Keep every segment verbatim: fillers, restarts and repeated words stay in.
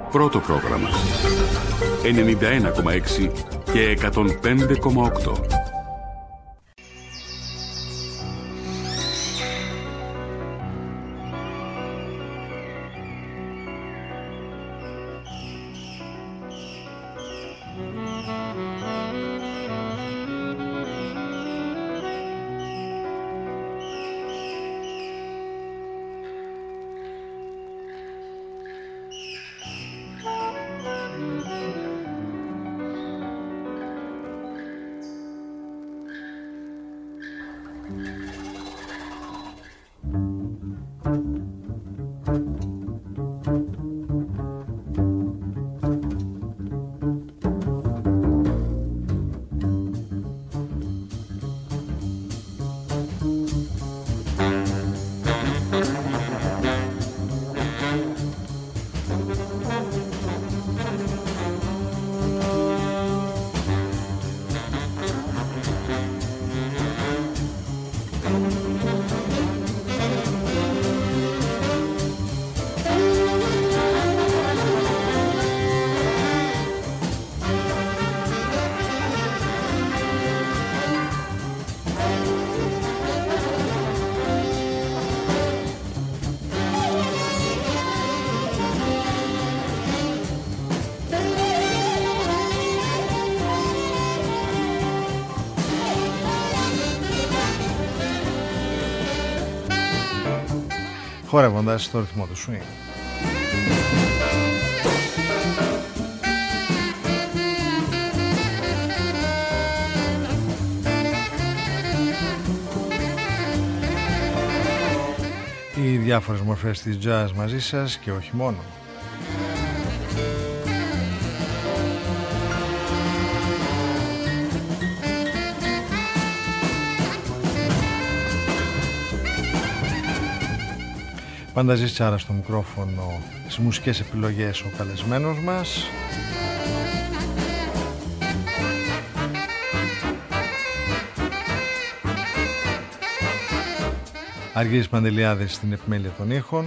Πρώτο πρόγραμμα. ενενήντα ένα κόμμα έξι και εκατόν πέντε κόμμα οκτώ. χορεύοντας στο ρυθμό του swing. Οι διάφορες μορφές της jazz μαζί σας και όχι μόνο. Πάντα ζησάρα στο μικρόφωνο, στις μουσικές επιλογές ο καλεσμένος μας. Αργύρης Παντελιάδης στην επιμέλεια των ήχων.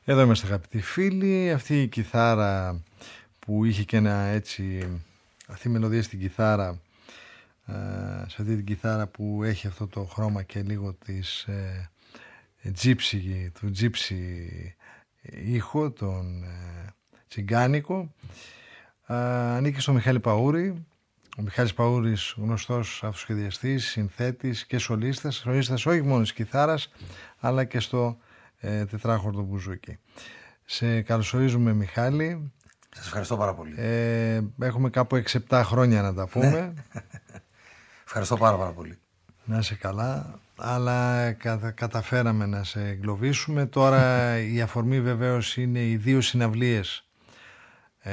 Εδώ είμαστε αγαπητοί φίλοι. Αυτή η κιθάρα που είχε και ένα έτσι, αυτή η μελωδία στην κιθάρα, σε αυτή την κιθάρα που έχει αυτό το χρώμα και λίγο της ε, gypsy, του gypsy ήχο, τον ε, τσιγκάνικο, ε, ανήκει στο Μιχάλη Παούρη. Ο Μιχάλης Παούρης, γνωστός αυτοσχεδιαστής, συνθέτης και σολίστας, σολίστας όχι μόνο της κιθάρας αλλά και στο ε, τετράχορδο μπουζούκι. Σε καλωσορίζουμε, Μιχάλη. Σας ευχαριστώ πάρα πολύ. Ε, έχουμε κάπου έξι επτά χρόνια να τα πούμε. Ευχαριστώ πάρα πάρα πολύ. Να είσαι καλά, αλλά κατα, καταφέραμε να σε εγκλωβίσουμε. Τώρα η αφορμή βεβαίως είναι οι δύο συναυλίες ε,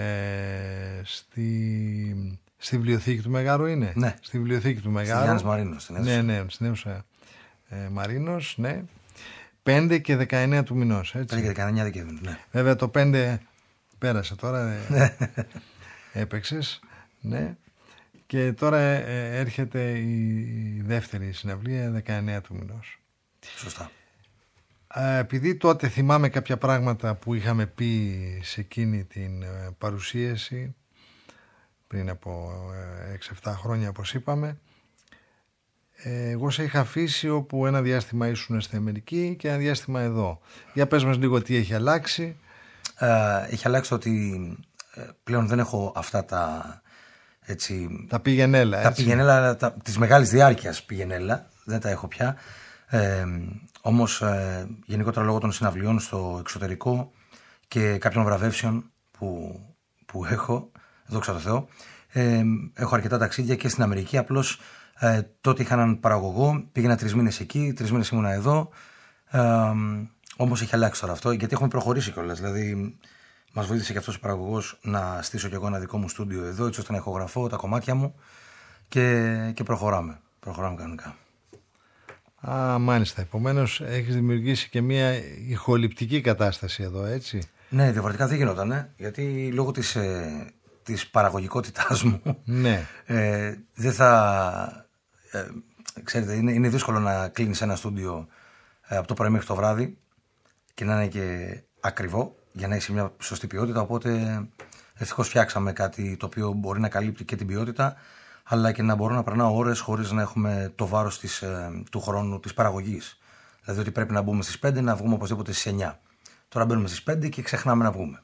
στη, στη βιβλιοθήκη του Μεγάρου είναι. Ναι. Στη βιβλιοθήκη του Μεγάρου. Στη Γιάννης Μαρίνος. Στην ναι, ναι, στην αίθουσα ε, Μαρίνος, ναι. πέντε και δεκαεννέα του μηνός, έτσι. πέντε και δεκαεννέα Δεκέμβρη, ναι. Βέβαια το πέντε πέρασε τώρα, ε, έπαιξες, ναι. Και τώρα ε, έρχεται η δεύτερη συναυλία δεκαεννέα του μηνός. Σωστά. Ε, επειδή τότε θυμάμαι κάποια πράγματα που είχαμε πει σε εκείνη την ε, παρουσίαση πριν από ε, έξι επτά χρόνια, όπως είπαμε, ε, εγώ σε είχα αφήσει όπου ένα διάστημα ήσουν στην Αμερική και ένα διάστημα εδώ. Για πες μας λίγο τι έχει αλλάξει. Ε, έχει αλλάξει το ότι ε, πλέον δεν έχω αυτά τα... Έτσι, τα πηγενέλα, τα έτσι. πηγενέλα τα, της μεγάλης διάρκειας πηγενέλα, δεν τα έχω πια. Ε, όμως ε, γενικότερα λόγω των συναυλιών στο εξωτερικό και κάποιων βραβεύσεων που, που έχω, δόξα τω Θεώ, ε, έχω αρκετά ταξίδια και στην Αμερική. Απλώς ε, τότε είχα έναν παραγωγό, πήγαινα τρεις μήνες εκεί, τρεις μήνες ήμουνα εδώ. Ε, όμως έχει αλλάξει τώρα αυτό, γιατί έχουμε προχωρήσει κιόλας. Δηλαδή μας βοήθησε και αυτός ο παραγωγός να στήσω κι εγώ ένα δικό μου στούντιο εδώ, έτσι ώστε να ηχογραφώ τα κομμάτια μου και, και προχωράμε. Προχωράμε κανονικά. Α, μάλιστα. Επομένως έχεις δημιουργήσει και μια ηχοληπτική κατάσταση εδώ, έτσι. Ναι, διαφορετικά δεν γινόταν, ε, γιατί λόγω της, ε, της παραγωγικότητάς μου, ναι. ε, δεν θα... Ε, ξέρετε, είναι, είναι δύσκολο να κλείνεις ένα στούντιο ε, από το πρωί μέχρι το βράδυ και να είναι και ακριβό, για να έχει μια σωστή ποιότητα. Οπότε ευτυχώς φτιάξαμε κάτι το οποίο μπορεί να καλύπτει και την ποιότητα, αλλά και να μπορώ να περνάω ώρες χωρίς να έχουμε το βάρος της, ε, του χρόνου της παραγωγής. Δηλαδή ότι πρέπει να μπούμε στις πέντε, να βγούμε οπωσδήποτε στις εννιά. Τώρα μπαίνουμε στις πέντε και ξεχνάμε να βγούμε.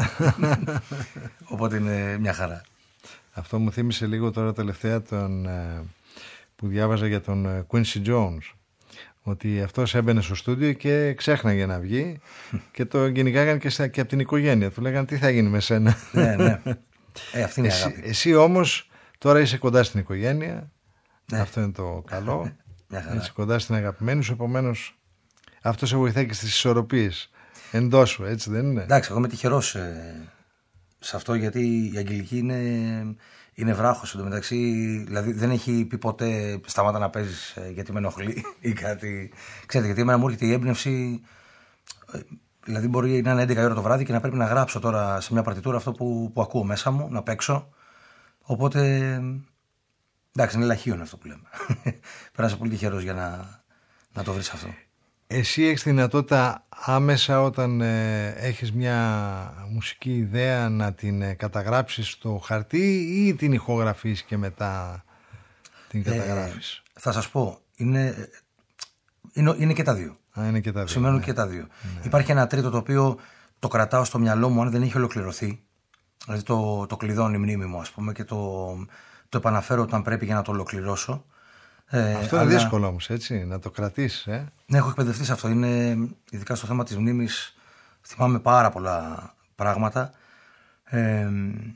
Οπότε είναι μια χαρά. Αυτό μου θύμισε λίγο τώρα τελευταία τον, που διάβαζα για τον Quincy Jones. Ότι αυτός έμπαινε στο στούντιο και ξέχναγε να βγει και το γενικάγανε και, και από την οικογένεια. Του λέγανε τι θα γίνει με σένα. Ναι, ναι. Ε, αυτή είναι η εσύ, αγάπη. εσύ όμως τώρα είσαι κοντά στην οικογένεια. Ναι. Αυτό είναι το καλό. Είσαι κοντά στην αγαπημένη σου, επομένως αυτό σε βοηθάει και στις ισορροπίες εντός σου, έτσι δεν είναι? Εντάξει, εγώ είμαι τυχερός ε, σε αυτό, γιατί η Αγγελική είναι, είναι βράχος εντωμεταξύ. Δηλαδή δεν έχει πει ποτέ σταμάτα να παίζεις ε, γιατί με ενοχλεί ή κάτι. Ξέρετε, γιατί εμένα μου έρχεται η έμπνευση. Ε, δηλαδή μπορεί να είναι έντεκα η ώρα το βράδυ και να πρέπει να γράψω τώρα σε μια παρτιτούρα αυτό που, που ακούω μέσα μου, να παίξω. Οπότε. Εντάξει, είναι λαχείο αυτό που λέμε. Πέρασα πολύ τυχερός για να, να το βρεις αυτό. Εσύ έχεις τη δυνατότητα άμεσα όταν ε, έχεις μια μουσική ιδέα να την ε, καταγράψεις στο χαρτί ή την ηχογραφείς και μετά την καταγράφεις? Ε, θα σας πω, είναι, είναι, είναι και τα δύο. Α, είναι και τα δύο. Σημαίνουν ναι. και τα δύο. Ναι. Υπάρχει ένα τρίτο το οποίο το κρατάω στο μυαλό μου αν δεν έχει ολοκληρωθεί. Δηλαδή το, το κλειδώνει η μνήμη μου, ας πούμε, και το, το επαναφέρω όταν πρέπει για να το ολοκληρώσω. Ε, αυτό αλλά... είναι δύσκολο όμως, έτσι, να το κρατήσεις. Ε? Ναι, έχω εκπαιδευτεί σε αυτό. Είναι, ειδικά στο θέμα της μνήμης, θυμάμαι πάρα πολλά πράγματα. Ε,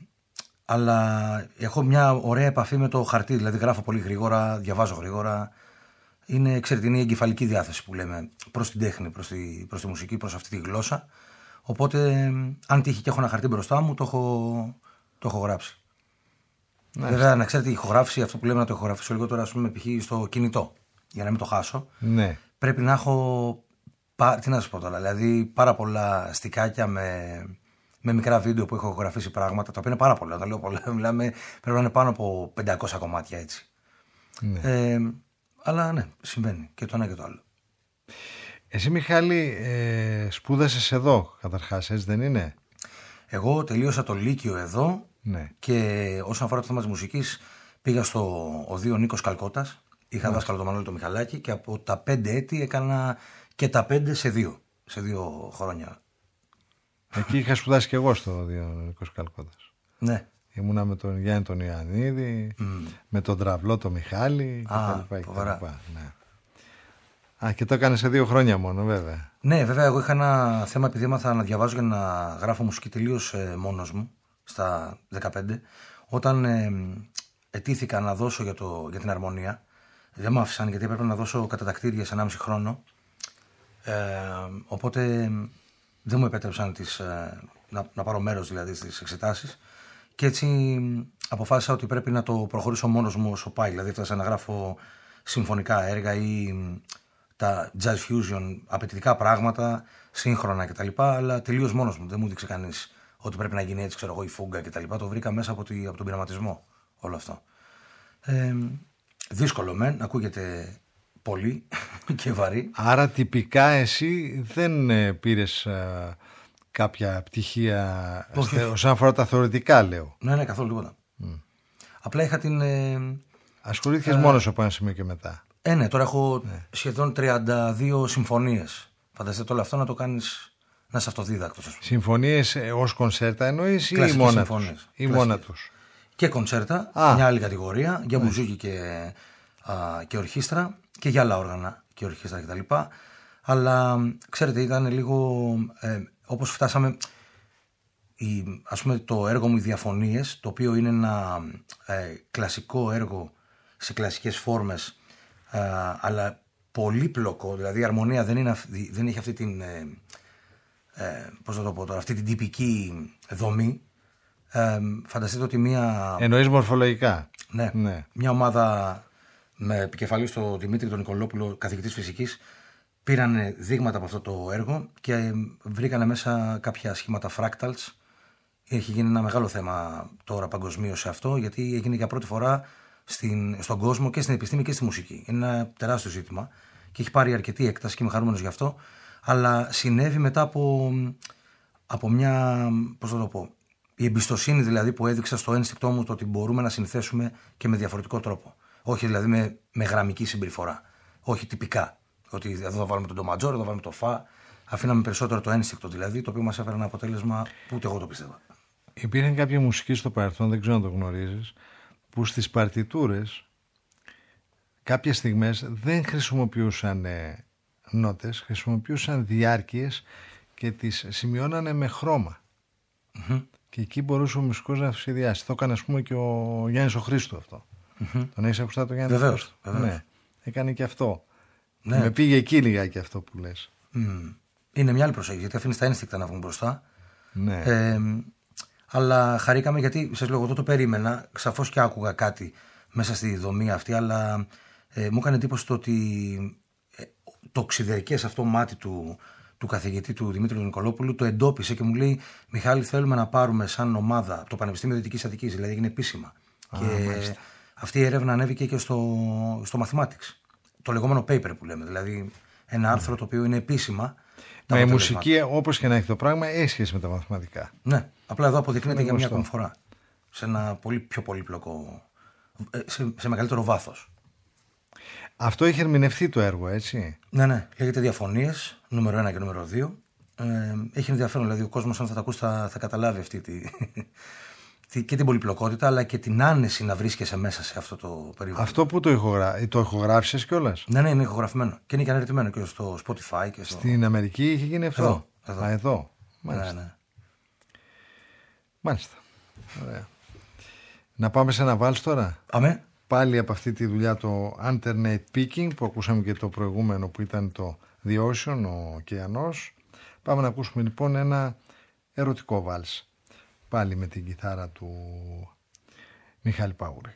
αλλά έχω μια ωραία επαφή με το χαρτί. Δηλαδή, γράφω πολύ γρήγορα, διαβάζω γρήγορα. Είναι, ξέρετε, είναι η εγκεφαλική διάθεση που λέμε προς την τέχνη, προς τη, προς τη μουσική, προς αυτή τη γλώσσα. Οπότε, αν τύχει και έχω ένα χαρτί μπροστά μου, το έχω, το έχω γράψει. Ναι. Βέβαια, να ξέρετε, η ηχογράφηση, αυτό που λέμε να το ηχογραφήσω λίγο τώρα, ας πούμε, π.χ. στο κινητό, για να μην το χάσω. Ναι. Πρέπει να έχω. Τι να σας πω τώρα, δηλαδή πάρα πολλά στικάκια με, με μικρά βίντεο που έχω ηχογραφήσει πράγματα, τα οποία είναι πάρα πολλά. Τα λέω πολλά, μιλάμε, πρέπει να είναι πάνω από πεντακόσια κομμάτια έτσι. Ναι. Ε, αλλά ναι, συμβαίνει και το ένα και το άλλο. Εσύ Μιχάλη ε, σπούδασες εδώ καταρχάς, έτσι δεν είναι? Εγώ τελείωσα το Λύκειο εδώ, ναι. Και όσον αφορά το θέμα της μουσικής πήγα στο Οδείο Νίκος Καλκώτας, είχα δάσκαλο το Μανώλη το Μιχαλάκη και από τα πέντε έτη έκανα και τα πέντε σε δύο, σε δύο χρόνια. Εκεί είχα σπουδάσει και εγώ στο Οδείο Νίκος Καλκώτας. Ναι. Ήμουνα με τον Γιάννη τον Ιωαννίδη, mm. με τον Τραυλό τον Μιχάλη κτλ. Ναι. Α, και το έκανε σε δύο χρόνια μόνο, βέβαια. Ναι, βέβαια, εγώ είχα ένα θέμα επειδή έμαθα να διαβάζω και να γράφω μουσική τελείως ε, μόνος μου στα δεκαπέντε. Όταν ε, ετήθηκα να δώσω για, το, για την αρμονία, δεν μ' άφησαν γιατί έπρεπε να δώσω κατατακτήρια σε ενάμιση χρόνο. Ε, οπότε δεν μου επέτρεψαν τις, ε, να, να πάρω μέρος δηλαδή στις εξετάσεις. Και έτσι αποφάσισα ότι πρέπει να το προχωρήσω μόνος μου όσο πάει. Δηλαδή έφτασα να γράφω συμφωνικά έργα ή τα jazz fusion, απαιτητικά πράγματα, σύγχρονα κτλ. Αλλά τελείως μόνος μου. Δεν μου δείξε κανείς ότι πρέπει να γίνει έτσι, ξέρω εγώ, η φούγκα κτλ. Το βρήκα μέσα από, τη, από τον πειραματισμό όλο αυτό. Ε, δύσκολο μεν, ακούγεται πολύ και βαρύ. Άρα τυπικά εσύ δεν ε, πήρες ε, κάποια πτυχία όσον αφορά τα θεωρητικά, λέω. Ναι, ναι, καθόλου τίποτα. Mm. Απλά είχα την... Ε, Ασχολήθηκες ε, μόνος από ένα σημείο και μετά. Ε, ναι, τώρα έχω ναι. σχεδόν τριάντα δύο συμφωνίες. Φανταστείτε όλο αυτό να το κάνεις, να είσαι αυτοδίδακτος. Συμφωνίες ως κονσέρτα εννοείς ή μόνα τους? Ή μόνα τους. Και κονσέρτα, α. μια άλλη κατηγορία, για μπουζούκι και, α, και ορχήστρα και για άλλα όργανα και ορχήστρα κτλ. Αλλά ξέρετε, ήταν λίγο ε, όπως φτάσαμε. Η, ας πούμε, το έργο μου «Οι Διαφωνίες», το οποίο είναι ένα ε, κλασικό έργο σε κλασικές φόρμες, ε, αλλά πολύπλοκο, δηλαδή η αρμονία δεν, είναι, δεν έχει αυτή την, ε, ε, πώς θα το πω τώρα, αυτή την τυπική δομή. Ε, φανταστείτε ότι μια... Εννοείς μορφολογικά. Ναι, ναι. Μια ομάδα με επικεφαλή στο Δημήτρη τον Νικολόπουλο, καθηγητής φυσικής, πήραν δείγματα από αυτό το έργο και βρήκανε μέσα κάποια σχήματα fractals. Έχει γίνει ένα μεγάλο θέμα τώρα παγκοσμίως σε αυτό, γιατί έγινε για πρώτη φορά στην, στον κόσμο και στην επιστήμη και στη μουσική. Είναι ένα τεράστιο ζήτημα και έχει πάρει αρκετή έκταση και είμαι χαρούμενος γι' αυτό. Αλλά συνέβη μετά από, από μια, πώς θα το πω, η εμπιστοσύνη δηλαδή που έδειξα στο ένστικτό μου το ότι μπορούμε να συνθέσουμε και με διαφορετικό τρόπο. Όχι δηλαδή με, με γραμμική συμπεριφορά. Όχι τυπικά. Ότι εδώ θα βάλουμε τον ντοματζόρ, εδώ θα βάλουμε το φα. Αφήναμε περισσότερο το ένστικτο δηλαδή, το οποίο μας έφερε ένα αποτέλεσμα που ούτε εγώ το πίστευα. Υπήρχαν κάποια μουσική στο παρελθόν, δεν ξέρω αν το γνωρίζεις, που στις παρτιτούρες κάποιες στιγμές δεν χρησιμοποιούσαν ε, νότες, χρησιμοποιούσαν διάρκειες και τις σημειώνανε με χρώμα. Mm-hmm. Και εκεί μπορούσε ο μουσικός να σχεδιάσει. Το έκανε, ας πούμε, και ο Γιάννης ο Χρήστου αυτό. Mm-hmm. Τον έχεις ακουστά το Γιάννη? Βεβαίως, βεβαίως. Ναι, έκανε και αυτό. Ναι. Με πήγε εκεί λιγάκι αυτό που λες. Mm. Είναι μια άλλη προσέγγιση, γιατί αφήνει τα ένστικτα να βγουν μπροστά. Ναι. Ε, αλλά χαρήκαμε γιατί, σας λέω, εγώ το περίμενα, σαφώς και άκουγα κάτι μέσα στη δομή αυτή, αλλά ε, μου έκανε εντύπωση το ότι ε, το ξυδερκές αυτό μάτι του, του καθηγητή του Δημήτρη του Νικολόπουλου το εντόπισε και μου λέει: Μιχάλη, θέλουμε να πάρουμε σαν ομάδα το Πανεπιστήμιο Δυτικής Αττικής, δηλαδή έγινε επίσημα. Α, και μάλιστα. Αυτή η έρευνα ανέβηκε και στο, στο Mathematics. Το λεγόμενο paper που λέμε, δηλαδή ένα άρθρο το οποίο είναι επίσημα. Μα η μουσική, όπως και να έχει το πράγμα, έχει σχέση με τα μαθηματικά. Ναι, απλά εδώ αποδεικνύεται για μια ακόμη φορά. Σε ένα πολύ πιο πολύπλοκο, σε, σε μεγαλύτερο βάθος. Αυτό έχει ερμηνευτεί το έργο, έτσι. Ναι, ναι. Λέγεται Διαφωνίες, νούμερο ένα και νούμερο δύο. Ε, έχει ενδιαφέρον, δηλαδή ο κόσμος, αν θα τα ακούσει, θα, θα καταλάβει αυτή τη, τη, και την πολυπλοκότητα, αλλά και την άνεση να βρίσκεσαι μέσα σε αυτό το περιβάλλον. Αυτό που το, ηχογρα... το ηχογράφησες κιόλας? Ναι, ναι, είναι ηχογραφημένο. Και είναι και αναρτημένο και στο Spotify. Και στο... Στην Αμερική είχε γίνει αυτό? Εδώ. Εδώ. Α, εδώ. Μάλιστα. Ναι, ναι. Μάλιστα. Ωραία. Να πάμε σε ένα βάλς τώρα. Αμέ. Πάλι από αυτή τη δουλειά το Alternate Picking που ακούσαμε και το προηγούμενο που ήταν το The Ocean, ο ωκεανός. Πάμε να ακούσουμε λοιπόν ένα ερωτικό βάλς. Πάλι με την κιθάρα του Μιχάλη Παγούρη.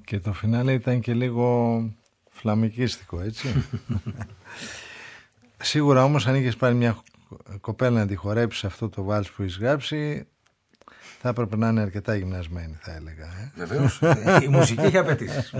Και το φινάλε ήταν και λίγο φλαμικίστικο, έτσι. Σίγουρα όμως αν είχες πάρει μια κοπέλα να τη χορέψει αυτό το βάλς που έχεις γράψει, θα έπρεπε να είναι αρκετά γυμνασμένη, θα έλεγα. Ε. Βεβαίως. Η μουσική έχει απαιτήσεις.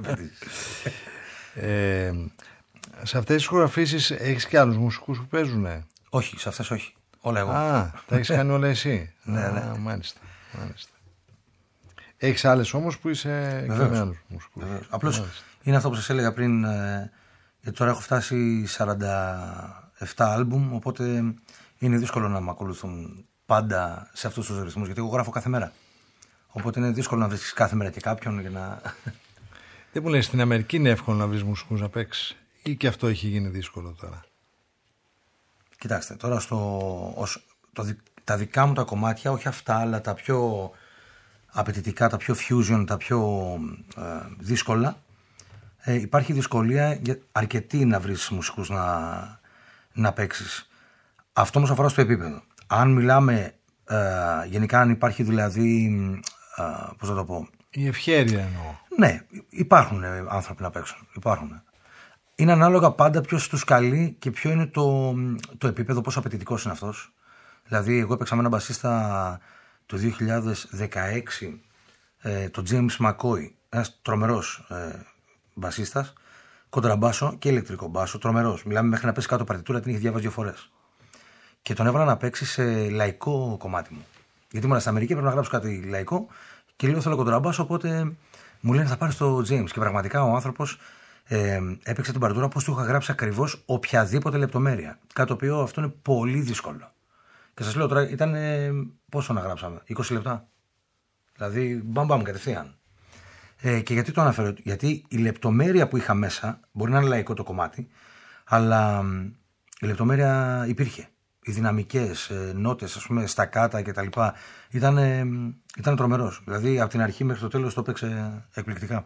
ε, σε αυτές τις χοραφήσεις έχεις και άλλους μουσικούς που παίζουνε? Όχι, σε αυτές όχι. Όλα εγώ. Α, τα έχεις κάνει όλα εσύ. Ναι, ναι. Α, μάλιστα, μάλιστα. Έχεις άλλες όμως που είσαι και με άλλους μουσικούς. Απλώς μάλιστα. Είναι αυτό που σας έλεγα πριν, ε, γιατί τώρα έχω φτάσει σαράντα επτά άλμπουμ, οπότε είναι δύσκολο να με ακολουθούν πάντα σε αυτούς τους ρυθμούς, γιατί εγώ γράφω κάθε μέρα. Οπότε είναι δύσκολο να βρεις κάθε μέρα και κάποιον για να... Δεν μου λες, στην Αμερική είναι εύκολο να βρεις μουσικούς να παίξεις, ή και αυτό έχει γίνει δύσκολο τώρα? Κοιτάξτε, τώρα στο, ως, το, τα δικά μου τα κομμάτια, όχι αυτά, αλλά τα πιο απαιτητικά, τα πιο fusion, τα πιο ε, δύσκολα, ε, υπάρχει δυσκολία για αρκετή να βρεις μουσικούς να, να παίξεις. Αυτό όμως αφορά στο επίπεδο. Αν μιλάμε ε, γενικά, αν υπάρχει δηλαδή, ε, πώς θα το πω... Η ευχέρεια εννοώ. Ναι, υπάρχουν ε, άνθρωποι να παίξουν, υπάρχουν. Είναι ανάλογα πάντα ποιος τους καλεί και ποιο είναι το, το επίπεδο, πόσο απαιτητικός είναι αυτός. Δηλαδή, εγώ έπαιξα με έναν μπασίστα το δύο χιλιάδες δεκαέξι, ε, το James McCoy, ένας τρομερός ε, μπασίστας, κοντραμπάσο και ηλεκτρικό μπάσο, τρομερός. Μιλάμε μέχρι να πέσει κάτω παρτιτούρα, την είχε διαβάσει δύο φορές. Και τον έβαλα να παίξει σε λαϊκό κομμάτι μου. Γιατί ήμουν στην Αμερική, πρέπει να γράψω κάτι λαϊκό και λέω θέλω κοντραμπάσο, οπότε μου λένε θα πάρεις το James. Και πραγματικά ο άνθρωπος ε, έπαιξε την παρτιτούρα πώς του είχα γράψει ακριβώς οποιαδήποτε λεπτομέρεια. Κάτι το οποίο αυτό είναι πολύ δύσκολο. Και σας λέω τώρα, ήταν ε, πόσο να γράψαμε, είκοσι λεπτά. Δηλαδή, μπαμπαμ κατευθείαν. Ε, και γιατί το αναφέρω, γιατί η λεπτομέρεια που είχα μέσα, μπορεί να είναι λαϊκό το κομμάτι, αλλά η λεπτομέρεια υπήρχε. Οι δυναμικές, ε, νότες, ας πούμε, στακάτα κτλ. Ήταν, ε, ήταν τρομερός. Δηλαδή, από την αρχή μέχρι το τέλος το έπαιξε εκπληκτικά.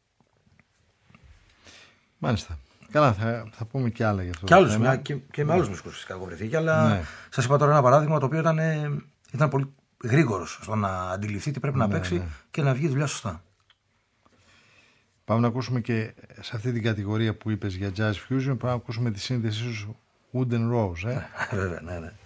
Μάλιστα. Καλά, θα, θα πούμε και άλλα γι' αυτό. Και, άλλους, μια, και, και με άλλους μουσικούς φυσικά έχω βρεθεί. Αλλά ναι. Σας είπα τώρα ένα παράδειγμα το οποίο ήταν, ήταν πολύ γρήγορος στο να αντιληφθεί τι πρέπει ναι, να παίξει ναι. και να βγει δουλειά σωστά. Πάμε να ακούσουμε και σε αυτή την κατηγορία που είπες για jazz fusion, πάμε να ακούσουμε τη σύνδεσή σου Wooden Rose. Ε? Βέβαια, ναι, ναι.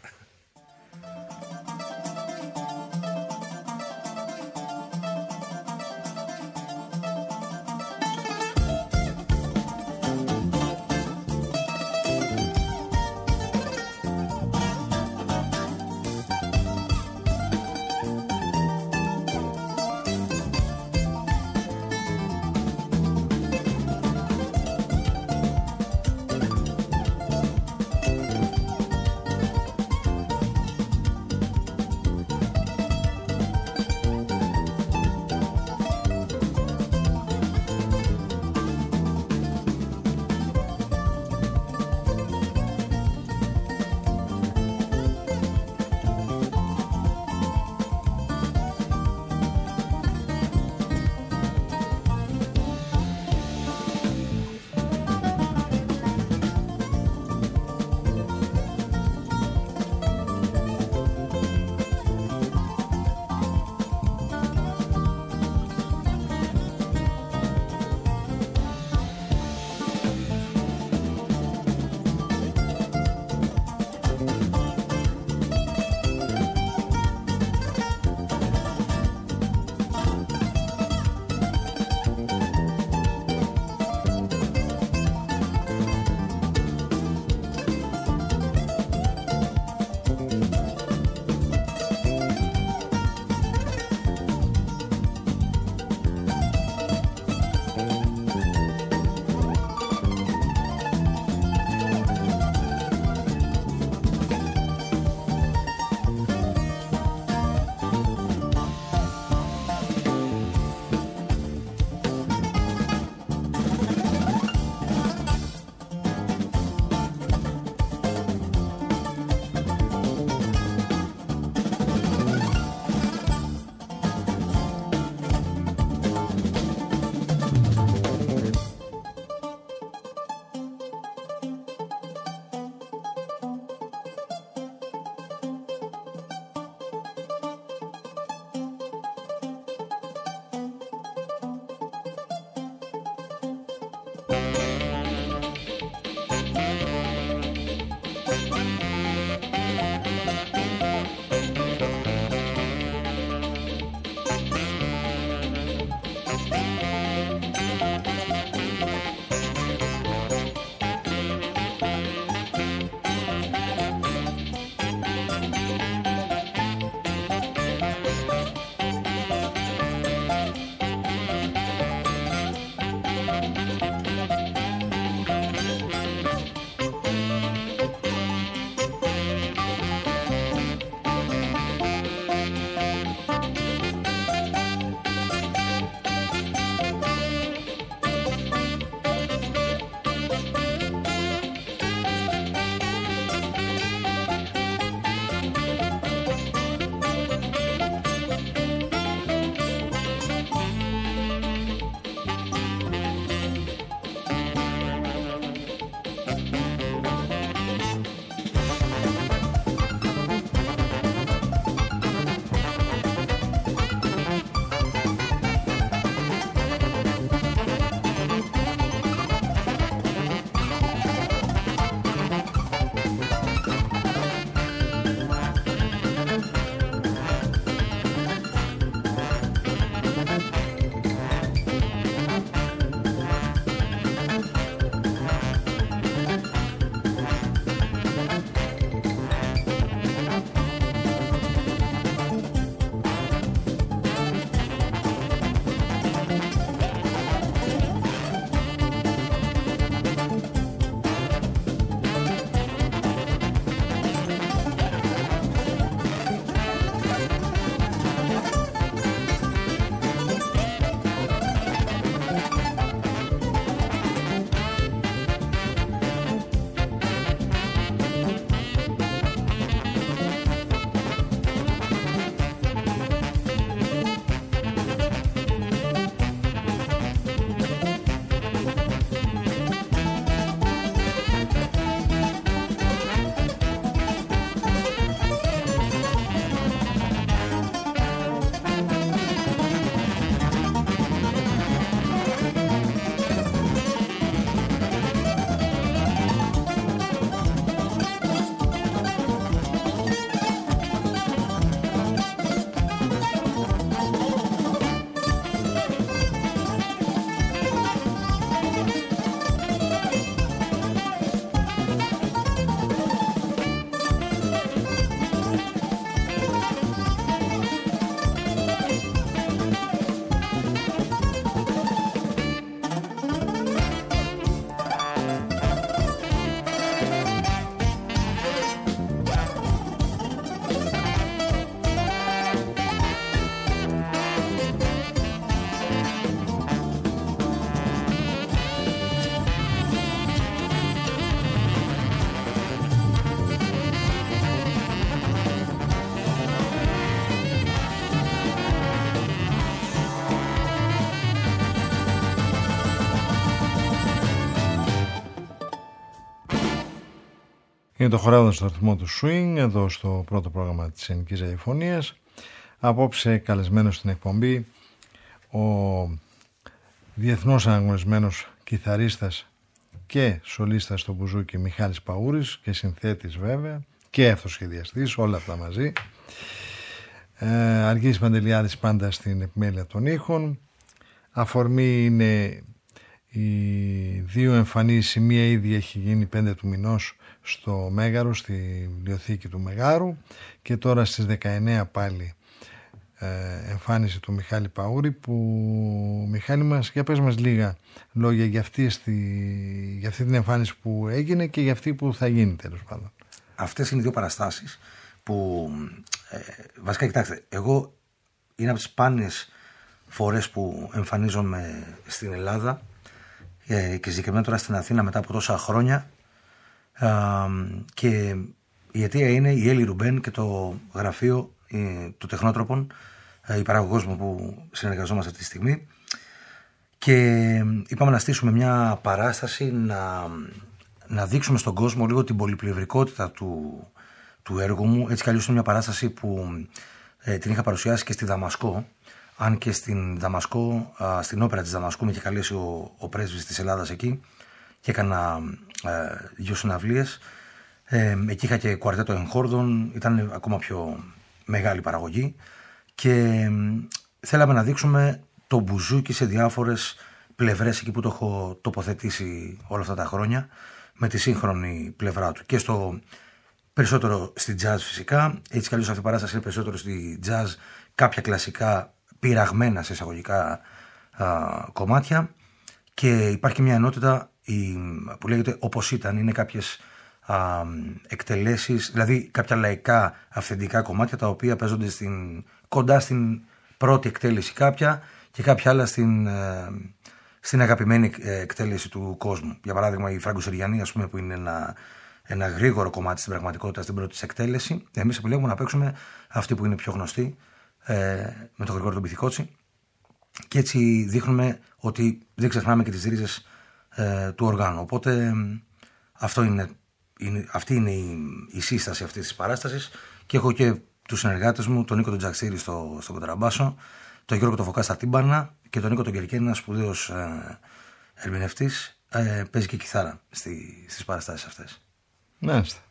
Είναι το χορεύοντα στο ρυθμό του swing, εδώ στο πρώτο πρόγραμμα της Ελληνικής Ραδιοφωνίας. Απόψε καλεσμένος στην εκπομπή ο διεθνώς αναγνωρισμένος κιθαρίστας και σολίστας στο μπουζούκι Μιχάλης Παούρης και συνθέτης βέβαια και αυτοσχεδιαστής, όλα αυτά μαζί. Ε, Αργύρης Παντελιάδης πάντα στην επιμέλεια των ήχων. Αφορμή είναι οι δύο εμφανίσεις, η μία ήδη έχει γίνει πέντε του μηνός στο Μέγαρο, στη βιβλιοθήκη του Μεγάρου, και τώρα στις δεκαεννέα πάλι ε, εμφάνιση του Μιχάλη Παούρη, που Μιχάλη μας, για πες μας λίγα λόγια για αυτή, στη, για αυτή την εμφάνιση που έγινε και για αυτή που θα γίνει τέλος πάντων. Αυτές είναι οι δύο παραστάσεις που ε, βασικά κοιτάξτε, εγώ είναι από τις σπάνιες φορές που εμφανίζομαι στην Ελλάδα ε, και συγκεκριμένα τώρα στην Αθήνα μετά από τόσα χρόνια, ε, και η αιτία είναι η Έλλη Ρουμπέν και το γραφείο ε, του Τεχνότροπων, ε, η παραγωγός μου που συνεργαζόμαστε αυτή τη στιγμή, και είπαμε να στήσουμε μια παράσταση να, να δείξουμε στον κόσμο λίγο την πολυπλευρικότητα του, του έργου μου. Έτσι κι αλλιώς είναι μια παράσταση που ε, την είχα παρουσιάσει και στη Δαμασκό, αν και στην Δαμασκό, α, στην όπερα της Δαμασκού με είχε καλέσει ο, ο πρέσβης της Ελλάδας εκεί και έκανα ε, δύο συναυλίες. Ε, εκεί είχα και κουαρτέτο εγχόρδων, ήταν ακόμα πιο μεγάλη παραγωγή και ε, θέλαμε να δείξουμε το μπουζούκι σε διάφορες πλευρές εκεί που το έχω τοποθετήσει όλα αυτά τα χρόνια, με τη σύγχρονη πλευρά του. Και στο περισσότερο στη jazz φυσικά, έτσι κι αλλιώς αυτή η παράσταση είναι περισσότερο στη jazz, κάποια κλασικά πειραγμένα σε εισαγωγικά α, κομμάτια, και υπάρχει μια ενότητα η, που λέγεται όπως ήταν, είναι κάποιες α, εκτελέσεις, δηλαδή κάποια λαϊκά αυθεντικά κομμάτια τα οποία παίζονται στην, κοντά στην πρώτη εκτέλεση κάποια και κάποια άλλα στην, ε, στην αγαπημένη εκτέλεση του κόσμου. Για παράδειγμα η Φράγκο Συριανή, ας πούμε, που είναι ένα, ένα γρήγορο κομμάτι στην πραγματικότητα στην πρώτη της εκτέλεση. Εμείς επιλέγουμε να παίξουμε αυτή που είναι πιο γνωστή, ε, με τον Γρηγόρη τον Πυθικότσι, και έτσι δείχνουμε ότι δεν ξεχνάμε και τις ρίζες ε, του οργάνου. Οπότε αυτό είναι, είναι, αυτή είναι η, η σύσταση αυτής της παράστασης, και έχω και τους συνεργάτες μου, τον Νίκο τον Τζαξίρη στο, στο κοντραμπάσο, τον Γιώργο τον Φωκά στα τύμπανα και τον Νίκο τον Κερκένη, ένας σπουδαίος ε, ερμηνευτής, ε, παίζει και κιθάρα στη, στις παραστάσεις αυτές. Μάλιστα.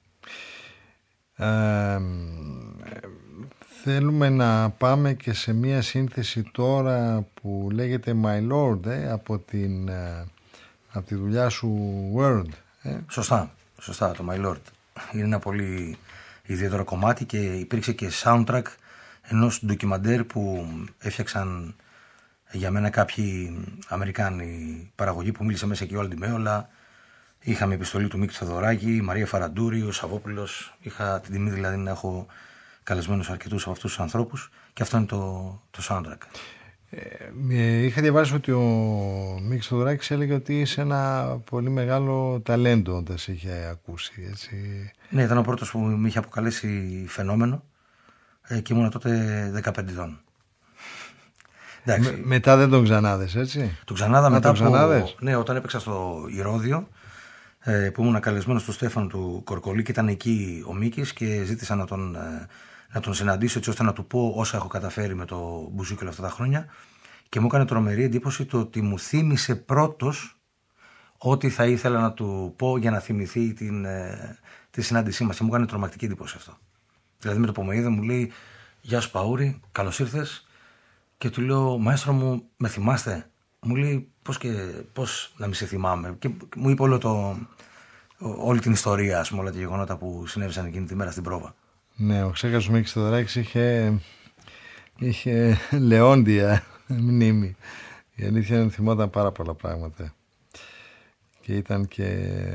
Ε, θέλουμε να πάμε και σε μια σύνθεση τώρα που λέγεται My Lord, ε, από, την, ε, από τη δουλειά σου Word. Ε. Σωστά, σωστά, το My Lord είναι ένα πολύ ιδιαίτερο κομμάτι και υπήρξε και soundtrack ενός ντοκιμαντέρ που έφτιαξαν για μένα κάποιοι Αμερικάνοι παραγωγοί που μίλησε μέσα και ο Αλντιμέολα. Είχαμε επιστολή του Μίκη Θεοδωράκη, η Μαρία Φαραντούρη, ο Σαββόπουλος. Είχα την τιμή δηλαδή να έχω καλεσμένους αρκετούς από αυτούς τους ανθρώπους, και αυτό είναι το, το soundtrack. Ε, είχα διαβάσει ότι ο Μίκης Θεοδωράκης έλεγε ότι είσαι ένα πολύ μεγάλο ταλέντο όταν σε είχε ακούσει, έτσι. Ναι, ήταν ο πρώτος που με είχε αποκαλέσει φαινόμενο, ε, και ήμουν τότε δεκαπέντε ετών. Με, μετά δεν τον ξανάδες, έτσι. Τον ξανάδα μετά τον από, ναι, όταν έπαιξα στο Ηρώδιο, ε, που ήμουν καλεσμένος του Στέφανου του Κορκολί, και ήταν εκεί ο Μίκης και ζήτησα να τον, ε, να τον συναντήσω, έτσι ώστε να του πω όσα έχω καταφέρει με το μπουζούκι όλα αυτά τα χρόνια, και μου έκανε τρομερή εντύπωση το ότι μου θύμισε πρώτος ό,τι θα ήθελα να του πω για να θυμηθεί την, ε, τη συνάντησή μας, και μου έκανε τρομακτική εντύπωση αυτό. Δηλαδή με το που με είδε μου λέει «Γεια σου Παούρη, καλώς ήρθες», και του λέω «Μαέστρο μου, με θυμάστε?» Μου λέει «Πώς, και, πώς να μην σε θυμάμαι?» Και μου είπε όλο το, όλη την ιστορία, ας πούμε, όλα τα γεγονότα που συνέβησαν εκείνη τη μέρα στην πρόβα. Ναι, ο ξέχασος Μίκης Θεοδωράκης είχε, είχε λεόντια μνήμη. Η αλήθεια είναι ότι θυμόταν πάρα πολλά πράγματα. Και ήταν και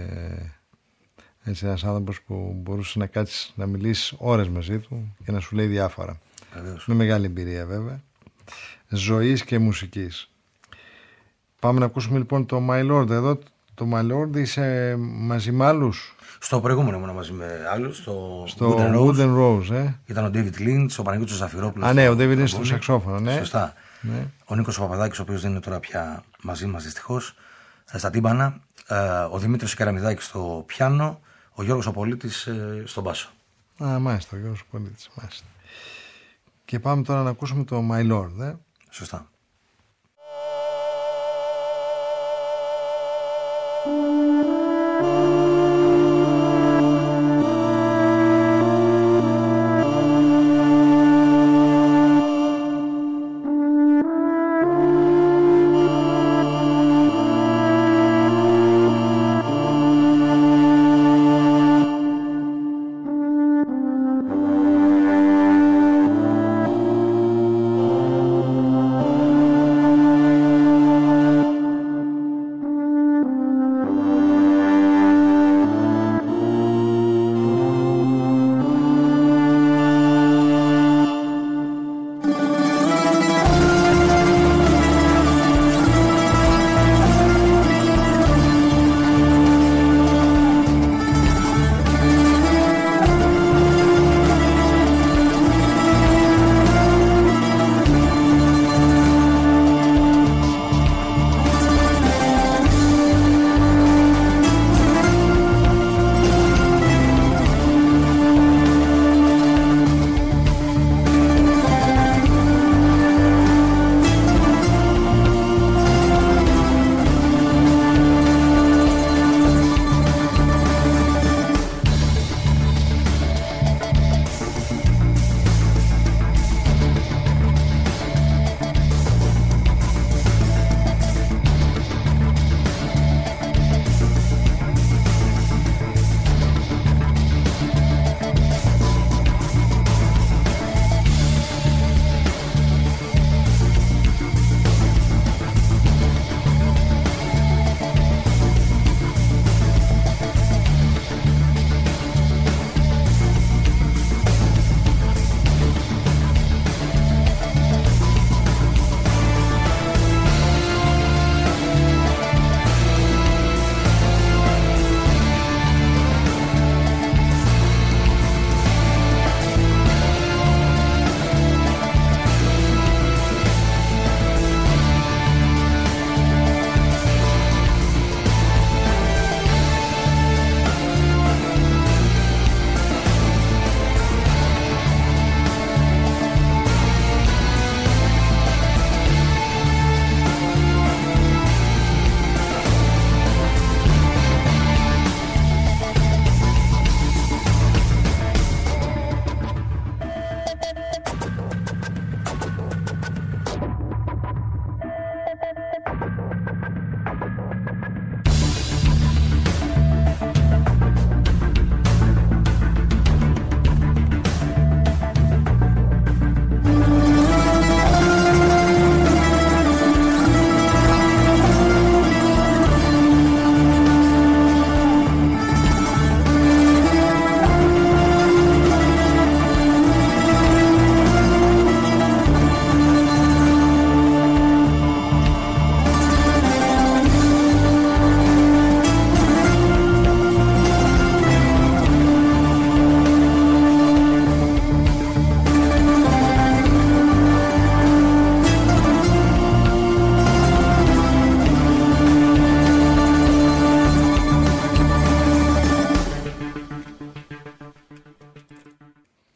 έτσι ένας άνθρωπος που μπορούσε να κάτσεις να μιλήσεις ώρες μαζί του και να σου λέει διάφορα. Βεβαίως. Είναι μεγάλη εμπειρία βέβαια, ζωής και μουσικής. Πάμε να ακούσουμε λοιπόν το My Lord. Εδώ το My Lord είσαι μαζί με άλλους. Στο προηγούμενο ήμουν μαζί με άλλους, στο, στο Wooden Wooden Rose. Rose, ε. Ήταν ο David Lynch, ο Παναγιώτης Ζαφυρόπουλος. Α, ναι, ο David είναι στο σαξόφωνο, ναι. Σωστά. Ναι. Ο Νίκος ο Παπαδάκης, ο οποίος δεν είναι τώρα πια μαζί μας δυστυχώς, στα τύμπανα. Ο Δημήτρης Κεραμιδάκης στο πιάνο, ο Γιώργος ο Πολίτης στον μπάσο. Α, μάλιστα, ο Γιώργος ο Πολίτης, μάλιστα. Και πάμε τώρα να ακούσουμε το My Lord, ε. Σωστά.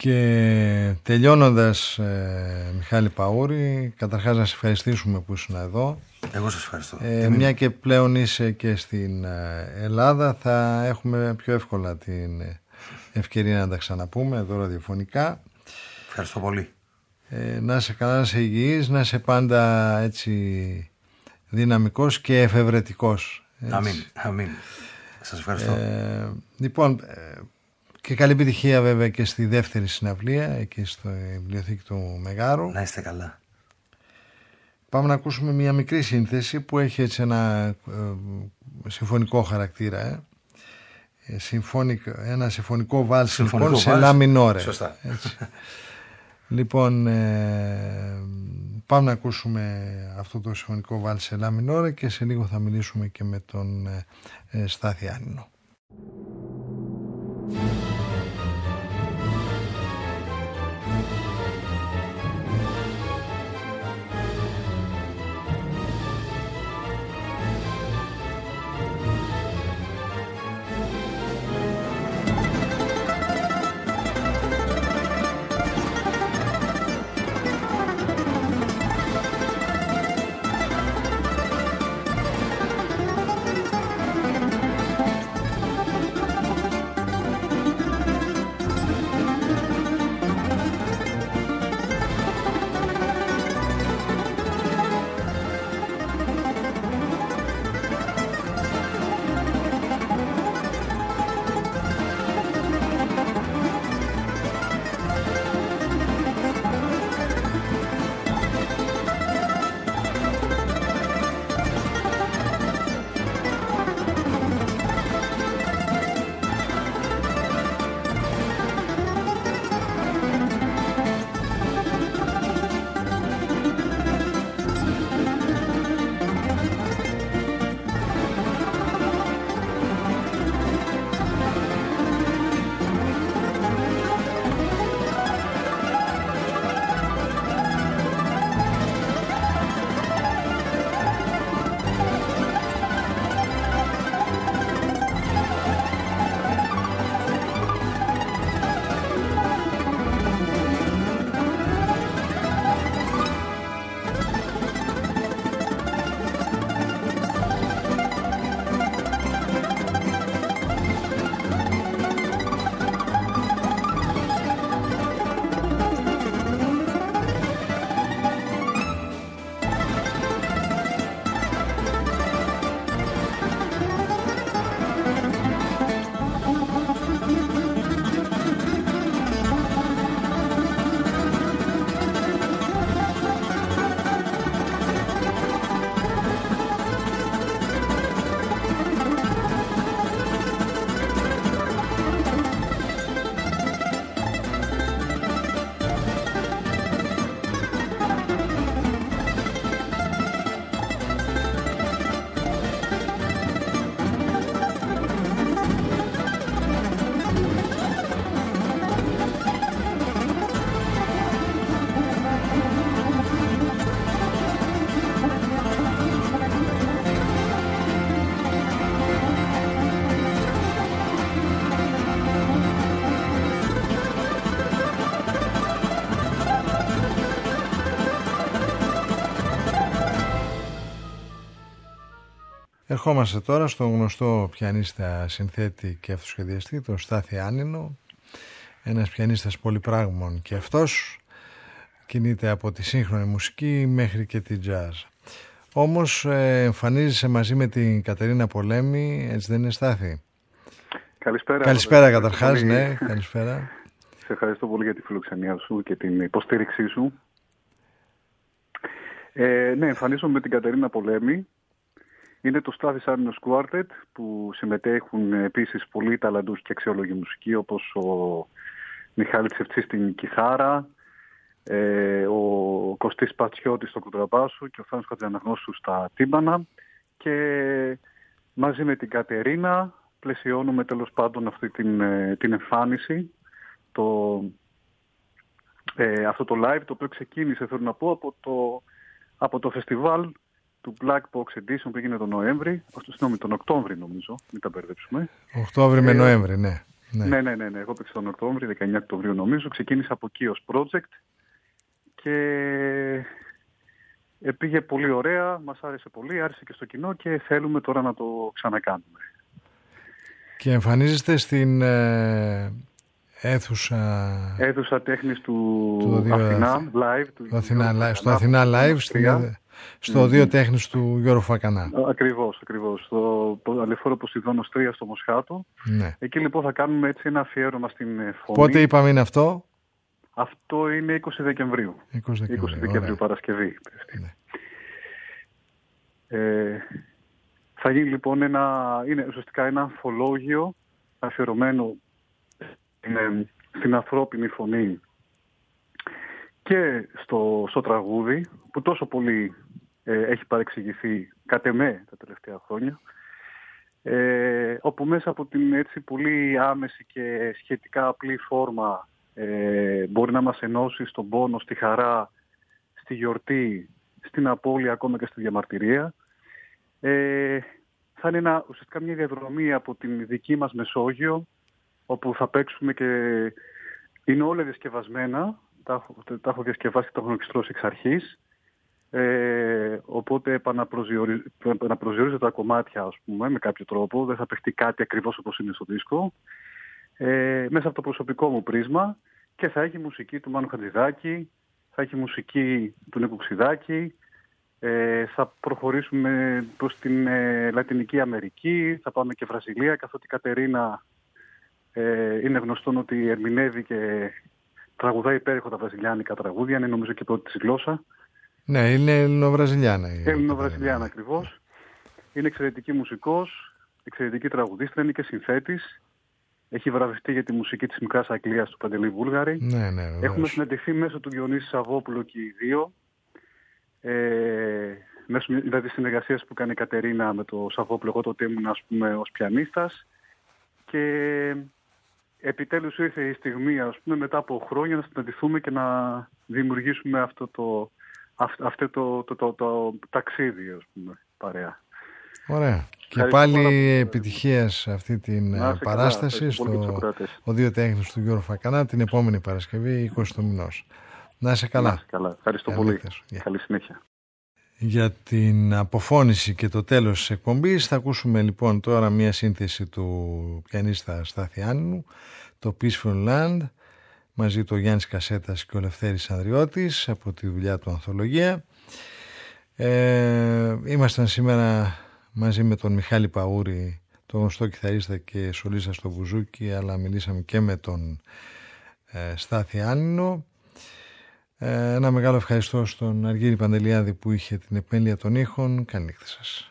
Και τελειώνοντας, ε, Μιχάλη Παούρη, καταρχάς να σε ευχαριστήσουμε που ήσουν εδώ. Εγώ σας ευχαριστώ. Ε, μια και πλέον είσαι και στην Ελλάδα, θα έχουμε πιο εύκολα την ευκαιρία να τα ξαναπούμε εδώ ραδιοφωνικά. Ευχαριστώ πολύ. Ε, να είσαι καλά, να είσαι υγιής, να είσαι πάντα έτσι δυναμικός και εφευρετικός. Αμήν, αμήν. Σας ευχαριστώ. Ε, λοιπόν, ε, και καλή επιτυχία βέβαια και στη δεύτερη συναυλία εκεί στο βιβλιοθήκη του Μεγάρου. Να είστε καλά. Πάμε να ακούσουμε μια μικρή σύνθεση που έχει έτσι ένα ε, συμφωνικό χαρακτήρα. Ε. Ε, συμφωνικ, ένα συμφωνικό βάλς λοιπόν, σε λα μινόρε. Σωστά. Λοιπόν, ε, πάμε να ακούσουμε αυτό το συμφωνικό βάλς σε λα μινόρε και σε λίγο θα μιλήσουμε και με τον ε, Στάθη Άνινο. Ερχόμαστε τώρα στον γνωστό πιανίστα, συνθέτη και αυτοσχεδιαστή, τον Στάθη Άνινο, ένας πιανίστας πολυπράγμων και αυτός, κινείται από τη σύγχρονη μουσική μέχρι και τη jazz. Όμως ε, εμφανίζεσαι μαζί με την Κατερίνα Πολέμη, έτσι δεν είναι, Στάθη? Καλησπέρα. Καλησπέρα καταρχάς, ναι, καλησπέρα. Σε ευχαριστώ πολύ για τη φιλοξενία σου και την υποστήριξή σου. Ε, ναι, εμφανίζομαι με την Κατερίνα Πολέμη. Είναι το Στάθης Άνινος Quartet, που συμμετέχουν επίσης πολλοί ταλαντούχοι και αξιόλογοι μουσικοί, όπως ο Μιχάλης Τσεφτσής στην κιθάρα, ε, ο Κωστής Πατσιώτης στο κοντραμπάσο και ο Θάνος Χατζιαναγνώσου στα τύμπανα. Και μαζί με την Κατερίνα πλαισιώνουμε τέλος πάντων αυτή την, την εμφάνιση, το, ε, αυτό το live, το οποίο ξεκίνησε, θέλω να πω, από το, από το φεστιβάλ του Black Box Edition που έγινε τον Νοέμβρη, συγγνώμη, τον Οκτώβρη νομίζω, μην τα μπερδέψουμε. Οκτώβρη με ε, Νοέμβρη, ναι. Ναι, ναι, ναι, ναι, ναι. Εγώ παίξα τον Οκτώβρη, δεκαεννιά Οκτωβρίου νομίζω. Ξεκίνησα από εκεί ως project και πήγε πολύ ωραία, μας άρεσε πολύ, άρεσε και στο κοινό και θέλουμε τώρα να το ξανακάνουμε. Και εμφανίζεστε στην ε, αίθουσα... αίθουσα τέχνης του, του Αθηνά, live. Του του Αθηνά, live στο Αθηνά Live, στην, στο δύο τέχνης του Γιώργου Φακανά. Ακριβώς, ακριβώς. Στο Αλεφόρο Ποσειδώνος τρία στο Μοσχάτο. Ναι. Εκεί λοιπόν θα κάνουμε έτσι ένα αφιέρωμα στην φωνή. Πότε είπαμε είναι αυτό? Αυτό είναι είκοσι Δεκεμβρίου. είκοσι Δεκεμβρίου, είκοσι Δεκεμβρίου Παρασκευή. Ναι. Ε, θα γίνει λοιπόν ένα, είναι ουσιαστικά ένα ανθολόγιο αφιερωμένο είναι, στην ανθρώπινη φωνή και στο, στο τραγούδι που τόσο πολύ ε, έχει παρεξηγηθεί κατ' εμέ τα τελευταία χρόνια, ε, όπου μέσα από την έτσι πολύ άμεση και σχετικά απλή φόρμα ε, μπορεί να μας ενώσει στον πόνο, στη χαρά, στη γιορτή, στην απώλεια, ακόμα και στη διαμαρτυρία. Ε, θα είναι ένα, ουσιαστικά μια διαδρομή από την δική μας Μεσόγειο, όπου θα παίξουμε και είναι όλα διασκευασμένα, τα έχω, τα έχω διασκευάσει και τα έχω εξτρώσει εξ αρχής, ε, οπότε επαναπροσδιορίζω τα κομμάτια, ας πούμε, με κάποιο τρόπο, δεν θα παιχτεί κάτι ακριβώς όπως είναι στο δίσκο, ε, μέσα από το προσωπικό μου πρίσμα, και θα έχει μουσική του Μάνου Χατζηδάκη, θα έχει μουσική του Νίκου Ξηδάκη, ε, θα προχωρήσουμε προς την ε, Λατινική Αμερική, θα πάμε και Βραζιλία, καθότι η Κατερίνα ε, είναι γνωστόν ότι ερμηνεύει και τραγουδάει υπέροχα τα βραζιλιάνικα τραγούδια, είναι νομίζω και πρώτη της γλώσσα. Ναι, είναι Ελληνοβραζιλιάνα. Ελληνοβραζιλιάνα ακριβώς. Είναι εξαιρετική μουσικός, εξαιρετική τραγουδίστρια, είναι και συνθέτης. Έχει βραβευτεί για τη μουσική της Μικράς Αγγλίας του Παντελή Βούλγαρη. Ναι, ναι, βεβαίως. Έχουμε συναντηθεί μέσω του Διονύση Σαββόπουλου και οι δύο. Ε, μέσω δηλαδή συνεργασίας που κάνει η Κατερίνα με το Σαββόπουλο, εγώ τότε ήμουν, ας πούμε, ως πιανίστας. Και επιτέλους ήρθε η στιγμή, ας πούμε, μετά από χρόνια να συναντηθούμε και να δημιουργήσουμε αυτό το, αυτό το, το, το, το, το ταξίδι, ας πούμε, παρέα. Ωραία. Και πάλι επιτυχία σε αυτή την παράσταση καλά, στο ο δύο τέχνης του Γιώργου Φακανά την επόμενη Παρασκευή, είκοσι του μηνός. Να είσαι καλά. Να είσαι καλά. Ευχαριστώ πολύ. Yeah. Καλή συνέχεια. Για την αποφώνηση και το τέλος της εκπομπής θα ακούσουμε λοιπόν τώρα μια σύνθεση του πιανίστα Στάθη Άννου, το Peaceful Land, μαζί του Γιάννης Κασέτας και ο Λευτέρης Ανδριώτης από τη δουλειά του Ανθολογία. Ε, ήμασταν σήμερα μαζί με τον Μιχάλη Παούρη, τον γνωστό κιθαρίστα και σολίστα στο μπουζούκι, αλλά μιλήσαμε και με τον ε, Στάθη Άννο. Ε, ένα μεγάλο ευχαριστώ στον Αργύρη Παντελιάδη που είχε την επέλεια των ήχων. Καλή νύχτα σας.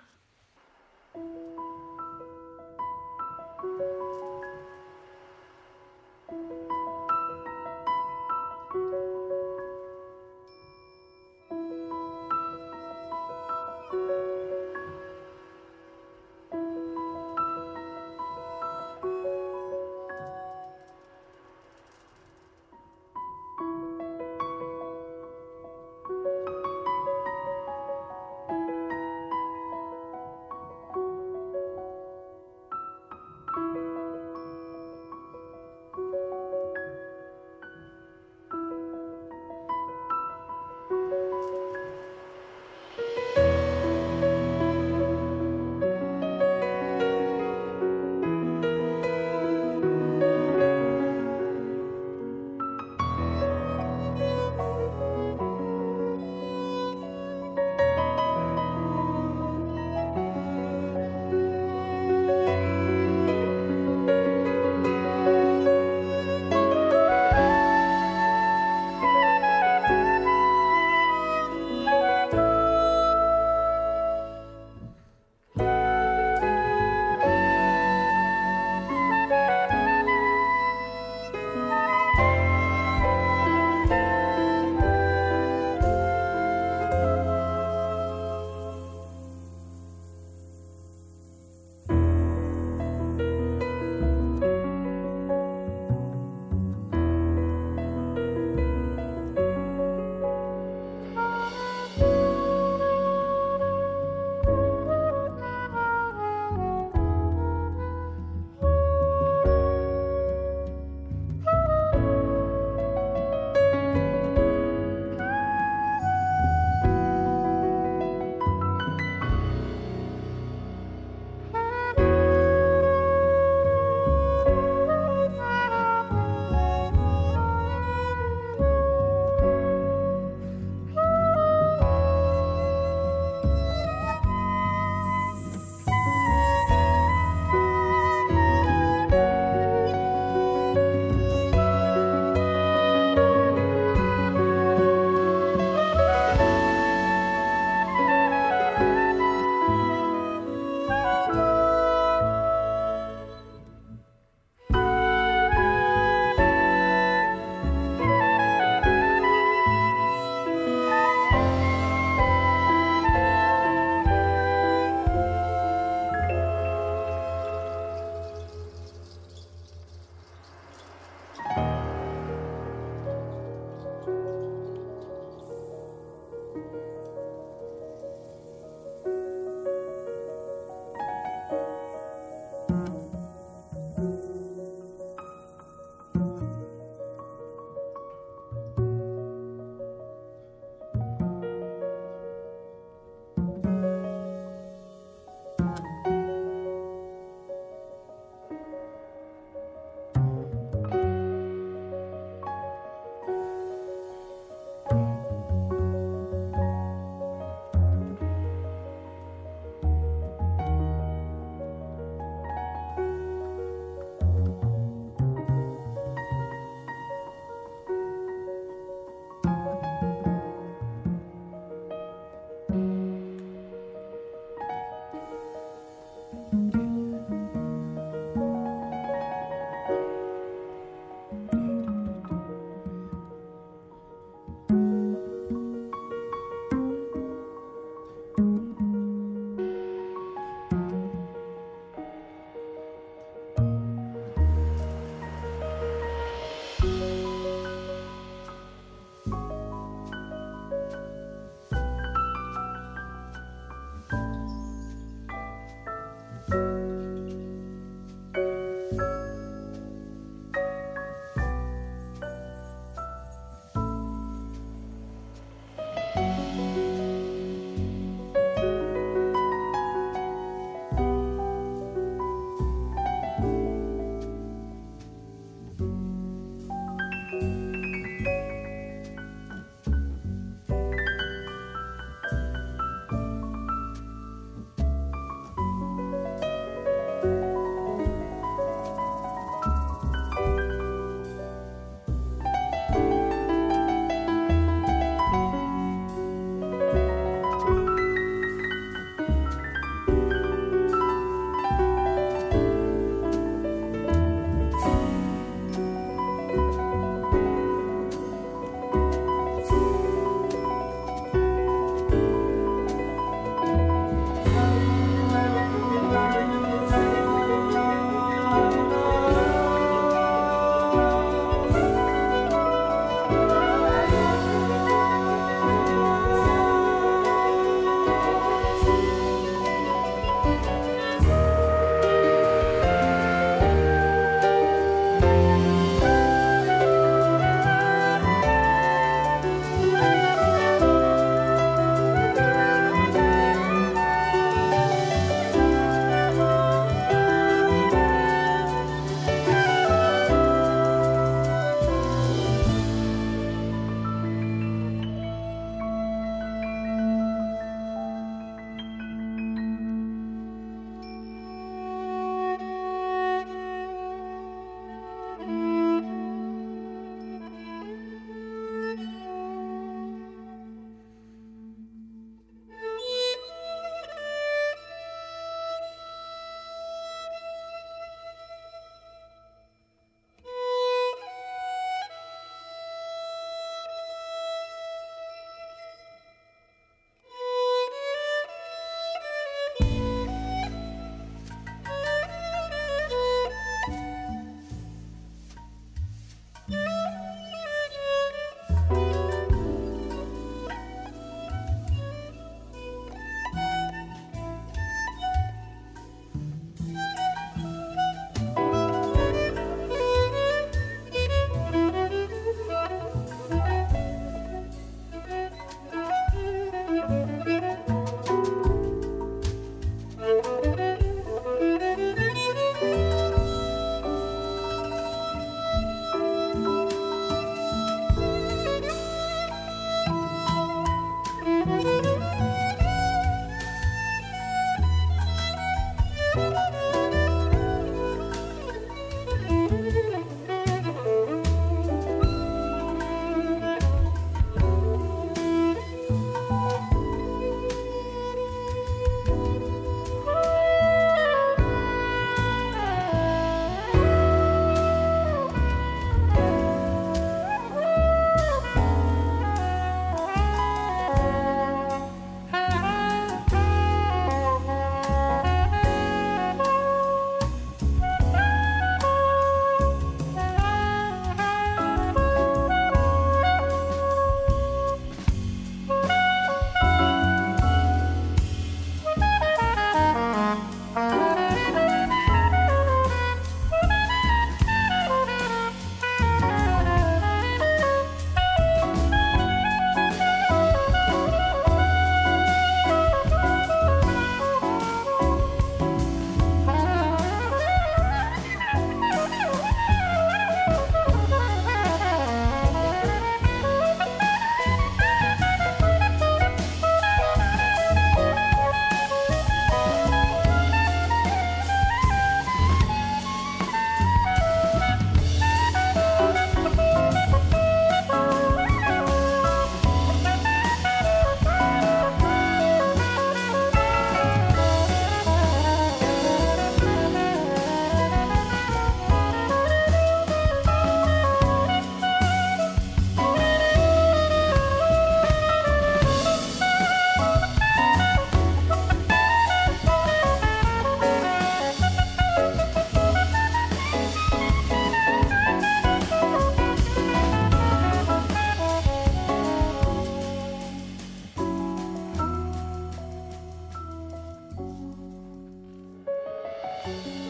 Bye.